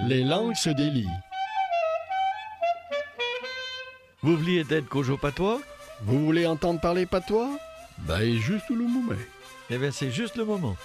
Les langues se délient. Vous vouliez d'être Kojo Patois? Vous voulez entendre parler patois? Ben, juste le moment. Eh bien, c'est juste le moment.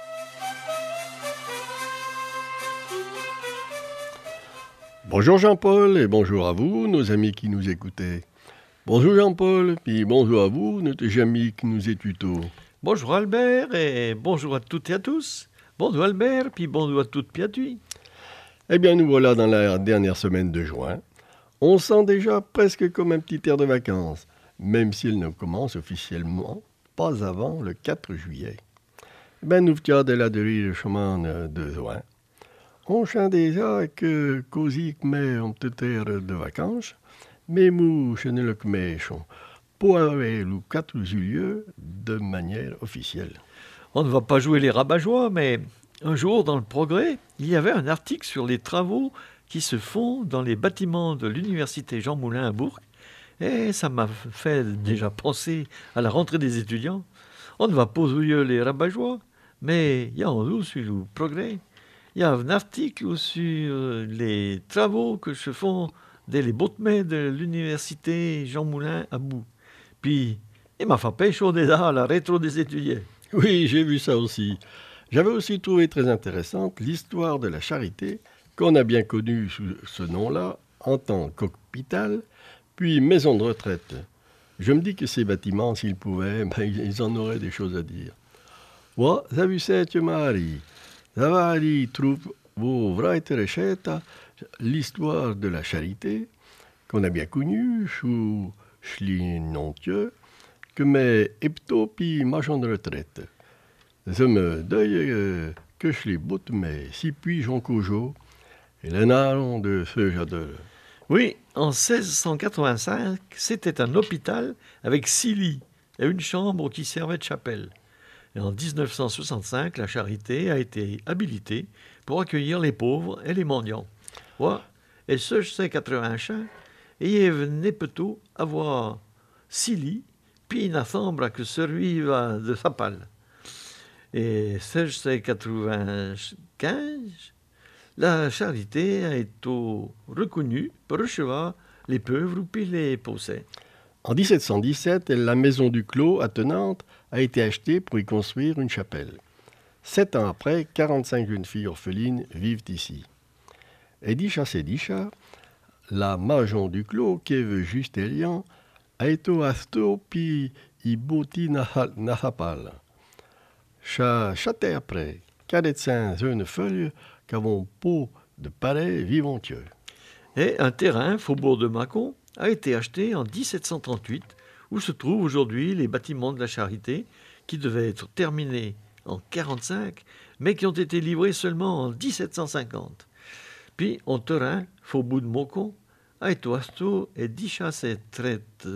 Bonjour Jean-Paul et bonjour à vous, nos amis qui nous écoutez. Bonjour Jean-Paul, puis bonjour à vous, nos amis qui nous étuto. Bonjour Albert et bonjour à toutes et à tous. Bonjour Albert, puis bonjour à toutes et à tous. Eh bien, nous voilà dans la dernière semaine de juin. On sent déjà presque comme un petit air de vacances, même s'il ne commence officiellement pas avant le 4 juillet. Eh bien, nous v'tia de la le chemin de juin. On chante déjà que così come un petit air de vacances, mais nous, chez nous le commettons pour arriver le 4 juillet de manière officielle. On ne va pas jouer les rabat-joie, mais un jour, dans le Progrès, il y avait un article sur les travaux qui se font dans les bâtiments de l'université Jean Moulin à Bourg. Et ça m'a fait déjà penser à la rentrée des étudiants. On ne va pas jouer les rabat-joie, mais il y a un jour sur le Progrès, il y a un article sur les travaux que se font dans les bâtiments de l'université Jean Moulin à Bourg. Puis, il m'a fait pêcher déjà à la rétro des étudiants. Oui, j'ai vu ça aussi. J'avais aussi trouvé très intéressante l'histoire de la charité, qu'on a bien connue sous ce nom-là, en tant qu'hôpital, puis maison de retraite. Je me dis que ces bâtiments, s'ils pouvaient, ils en auraient des choses à dire. Wa, ça vu cette Marie. Ça va aller trouve vos vraies recettes, l'histoire de la charité, qu'on a bien connue sous Schlinontieux, que mes hepto puis maison de retraite. Je me deuil que je les bottes, mais si puis Jean Kojo et les narons de feu j'adore. Oui, en 1685, c'était un hôpital avec 6 lits et une chambre qui servait de chapelle. Et en 1965, la charité a été habilitée pour accueillir les pauvres et les mendiants. Ouais. Et ce 1685, il venait plutôt avoir 6 lits, puis une chambre que serviva de chapelle. Et 1695, la charité a été reconnue pour recevoir les pauvres puis les pauvres. En 1717, la maison du Clos à Tenante a été achetée pour y construire une chapelle. 7 ans après, 45 jeunes filles orphelines vivent ici. Et Dicha Sédicha, la maison du Clos, qui veut juste Elian, a été asto puis y boti nahapal. Chaté après, 45 jeunes feuilles qui avons peau de pareil vivanteux. Et un terrain, faubourg de Mâcon, a été acheté en 1738, où se trouvent aujourd'hui les bâtiments de la charité, qui devaient être terminés en 1945, mais qui ont été livrés seulement en 1750. Puis, en terrain, faubourg de Mâcon, a été acheté et dichassé traite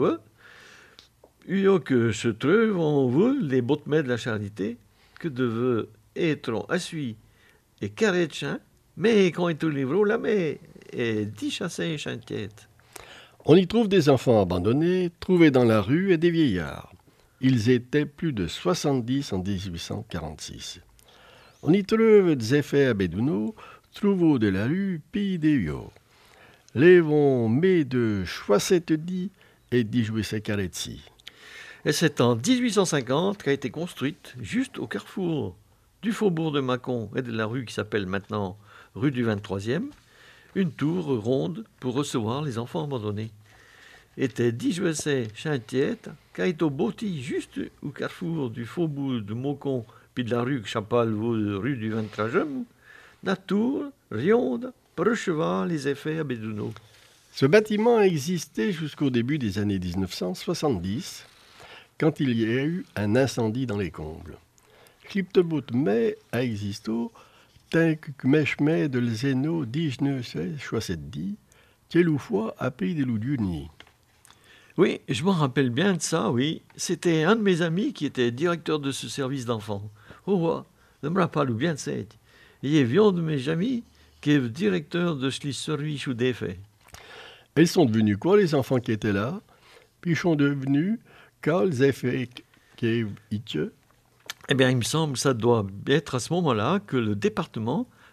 que se trouvent en vous les bâtiments de la charité, que devaient être assuis et carréchins, mais quand ils ont livré là, mais et dichassé chantier. On y trouve des enfants abandonnés, trouvés dans la rue et des vieillards. Ils étaient plus de 70 en 1846. On y trouve des effets à Bédouno, trouveaux de la rue, puis des vieux. Les vont mais de 70 et 1840. Et c'est en 1850 qu'a été construite, juste au carrefour du faubourg de Mâcon et de la rue qui s'appelle maintenant rue du 23e, une tour ronde pour recevoir les enfants abandonnés. Était 18 chantier qu'a été bâti juste au carrefour du faubourg de Mâcon puis de la rue Chapal, rue du 23e, la tour ronde pour recevoir les effets à Bédouno. Ce bâtiment a existé jusqu'au début des années 1970, quand il y a eu un incendie dans les combles. Cliptebout mais a existé tant que mechme de l'zeno 1970, quelle fois appelé des loups. Oui, je m'en rappelle bien de ça, oui. C'était un de mes amis qui était directeur de ce service d'enfants. Oh, je me rappelle bien de ça. Il y a un de mes amis qui est directeur de ce service ou d'effet. Ils sont devenus quoi, les enfants qui étaient là? Puis ils sont devenus quoi, les effets qui étaient? Eh bien, il me semble que ça doit être à ce moment-là que le département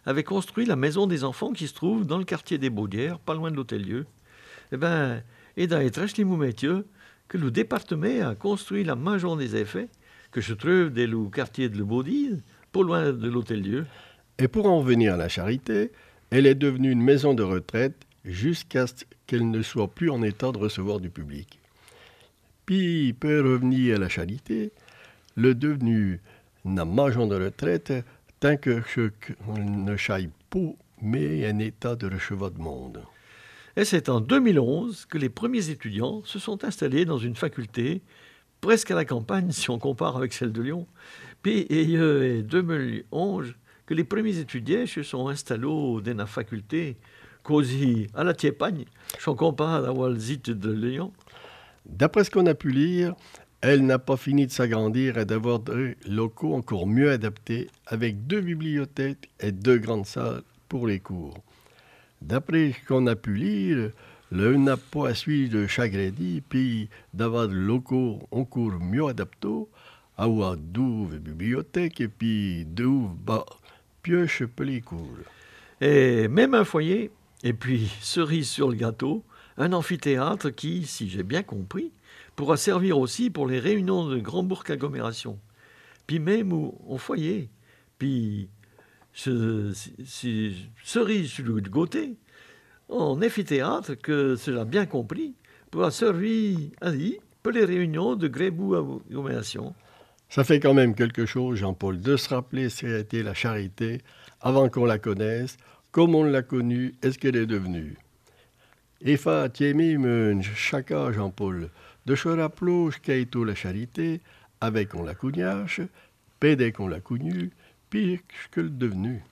avait construit la maison des enfants qui se trouve dans le quartier des Baudières, pas loin de l'Hôtel-Dieu. Et dans les trèches métiers que le département a construit la maison des effets, que je trouve dans le quartier de Le Baudille, pas loin de l'Hôtel-Dieu. Et pour en venir à la Charité, elle est devenue une maison de retraite jusqu'à ce qu'elle ne soit plus en état de recevoir du public. Puis, pour revenir à la Charité, le devenu une maison de retraite tant que je ne chaille pas, mais un état de recevoir de monde. Et c'est en 2011 que les premiers étudiants se sont installés dans une faculté, presque à la campagne si on compare avec celle de Lyon. Puis, en 2011, que les premiers étudiants se sont installés dans la faculté, così à la Tiepagne, si on compare à la site de Lyon. D'après ce qu'on a pu lire, elle n'a pas fini de s'agrandir et d'avoir des locaux encore mieux adaptés, avec 2 bibliothèques et 2 grandes salles pour les cours. D'après ce qu'on a pu lire, le n'a pas suivre de chaque crédit, puis d'avoir des locaux encore mieux adaptés, avoir 12 bibliothèques et puis 12 pioches pour les cours. Et même un foyer, et puis cerise sur le gâteau, un amphithéâtre qui, si j'ai bien compris, pourra servir aussi pour les réunions de Grand Bourg agglomération. Puis même au foyer, puis cerise sur le gâteau, en amphithéâtre que cela bien compris, pourra servir pour les réunions de Grébou agglomération. Ça fait quand même quelque chose, Jean-Paul, de se rappeler ce qu'a été la Charité avant qu'on la connaisse, comme on l'a connue et ce qu'elle est devenue. Et fa tiemi chacun, Jean-Paul, de se rappeler ce qu'a été la Charité, avec on la cognache, pédé qu'on l'a connue, puis ce qu'elle est devenue.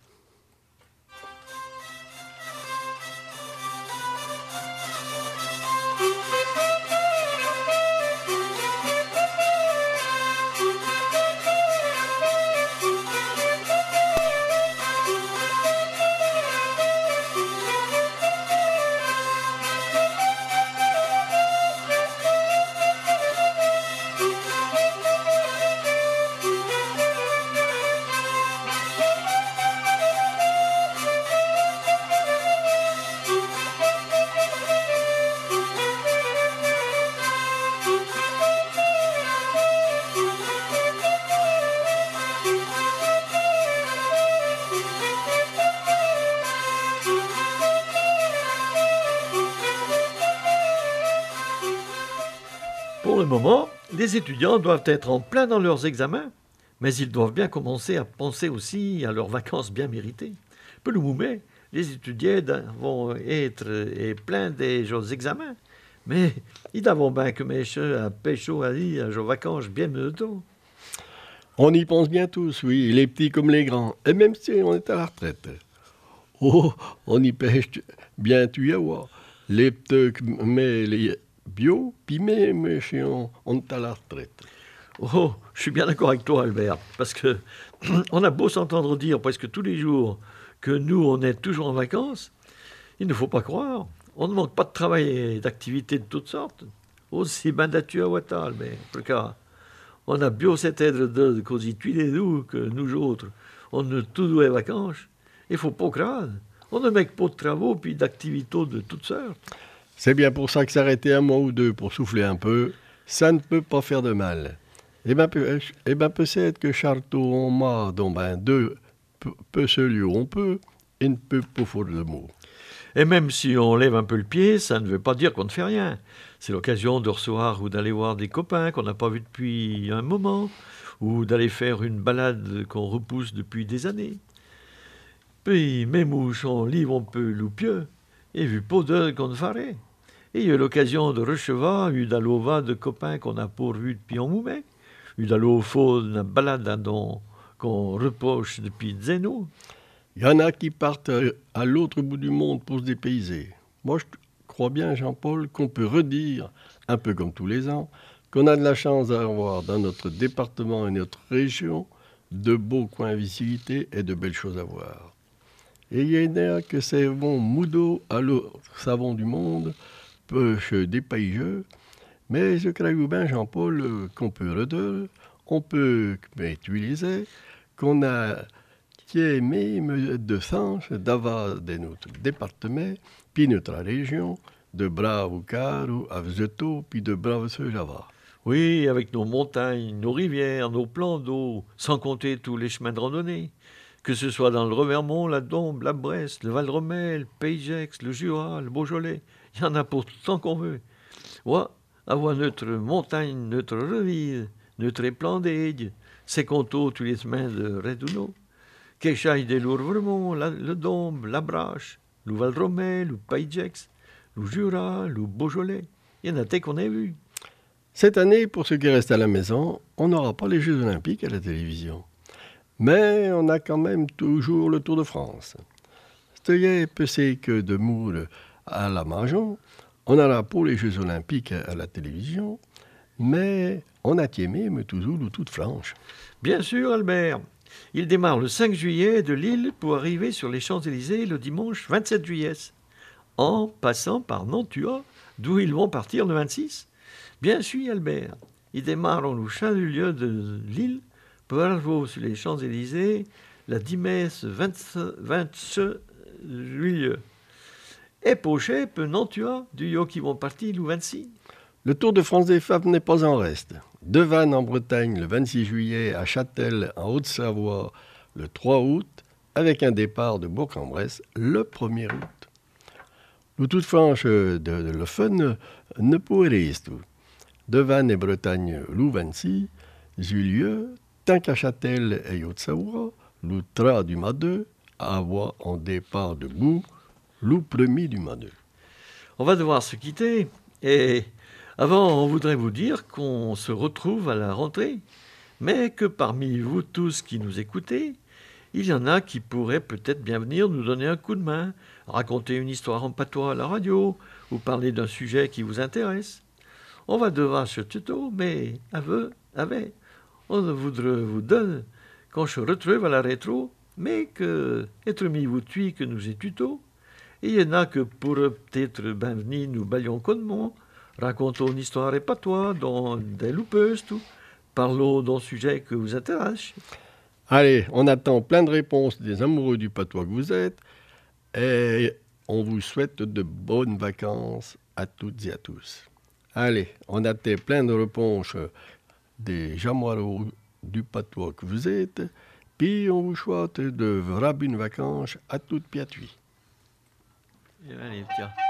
Pour le moment, les étudiants doivent être en plein dans leurs examens, mais ils doivent bien commencer à penser aussi à leurs vacances bien méritées. Peu le moment, les étudiants vont être plein des examens, mais ils doivent bien que mes à pécho à leurs vacances bien méritées. On y pense bien tous, oui, les petits comme les grands, et même si on est à la retraite. Oh, on y pêche bien tu y avoir. Les petits, mais les bio, puis même si on est à la retraite. Oh, je suis bien d'accord avec toi, Albert, parce que on a beau s'entendre dire presque tous les jours que nous, on est toujours en vacances, il ne faut pas croire. On ne manque pas de travail et d'activités de toutes sortes. Aussi bien d'atu à Ouattal, mais en tout cas, on a bien cette aide de cosy tu les nous que nous autres, on a tout les vacances. Il faut pas croire. On ne met pas de travaux puis d'activités de toutes sortes. C'est bien pour ça que s'arrêter un mois ou deux pour souffler un peu, ça ne peut pas faire de mal. Eh bien, peut-être que Charteau en m'a, dont deux peut se lieu on peut, et ne peut pas faire de mots. Et même si on lève un peu le pied, ça ne veut pas dire qu'on ne fait rien. C'est l'occasion de recevoir ou d'aller voir des copains qu'on n'a pas vus depuis un moment, ou d'aller faire une balade qu'on repousse depuis des années. Puis, même où on livre un peu loupieux, et vu pas d'heure qu'on ne ferait. Et il y a l'occasion de recevoir une d'allova de copains qu'on n'a pas vus depuis un moment, une d'allova une balade qu'on reproche depuis des années. Il y en a qui partent à l'autre bout du monde pour se dépayser. Moi, je crois bien, Jean-Paul, qu'on peut redire, un peu comme tous les ans, qu'on a de la chance d'avoir dans notre département et notre région de beaux coins à visiter et de belles choses à voir. Et il y en a que c'est bon moudo à l'autre savon du monde, peu se dépayser, mais je crois bien, Jean-Paul, qu'on peut redire, on peut utiliser, qu'on a qui est même de sens d'avoir de notre département, puis notre région, de braves carreaux à Vzeto, puis de braves Java. Oui, avec nos montagnes, nos rivières, nos plans d'eau, sans compter tous les chemins de randonnée. Que ce soit dans le Revermont, la Dombe, la Bresse, le Val-Romel, le Pays Gex, le Jura, le Beaujolais, il y en a pour tout le temps qu'on veut. Ouais, avoir notre montagne, notre reville, notre plan d'aigle, c'est conto tous les chemins de Redouno. Qu'échaille de l'Ourvermont, le Dombe, la Brache, le Val-Romel, le Pays Gex, le Jura, le Beaujolais. Il y en a tant qu'on a vu. Cette année, pour ceux qui restent à la maison, on n'aura pas les Jeux Olympiques à la télévision. Mais on a quand même toujours le Tour de France. C'est que de moule à la Majon, on aura pour les Jeux Olympiques à la télévision, mais on a même toujours le Tour de France. Bien sûr, Albert. Il démarre le 5 juillet de Lille pour arriver sur les Champs-Élysées le dimanche 27 juillet, en passant par Nantua, d'où ils vont partir le 26. Bien sûr, Albert. Ils démarrent au champ du lieu de Lille pour arriver sur les Champs-Élysées la dimanche 27 juillet. Et Pochet, peu Nantua, du lieu qui vont partir le 26. Le Tour de France des femmes n'est pas en reste. De Vannes en Bretagne le 26 juillet, à Châtel en Haute-Savoie le 3 août, avec un départ de Bourg-en-Bresse le 1er août. Le Tour de France de le fun ne pourrait rester. De Vannes et Bretagne le 26 juillet, tant qu'à Châtel et Haute-Savoie, le 3 du mois 2, à avoir en départ de Bourg le 1er du mois 2. On va devoir se quitter et avant, on voudrait vous dire qu'on se retrouve à la rentrée, mais que parmi vous tous qui nous écoutez, il y en a qui pourraient peut-être bien venir nous donner un coup de main, raconter une histoire en patois à la radio ou parler d'un sujet qui vous intéresse. On va devoir se tuto, mais on voudrait vous donner qu'on se retrouve à la rétro, mais que être mis vous tue que nous est tuto. Et il y en a que pourraient peut-être ben venir nous balions connement, racontons une histoire et patois dans des loupeuses, tout. Parlons d'un sujet que vous intéresse. Allez, on attend plein de réponses des amoureux du patois que vous êtes et on vous souhaite de bonnes vacances à toutes et à tous. Allez, on attend plein de réponses des amoureux du patois que vous êtes, puis on vous souhaite de vraies bonnes vacances à toutes et à tous. Allez, tiens.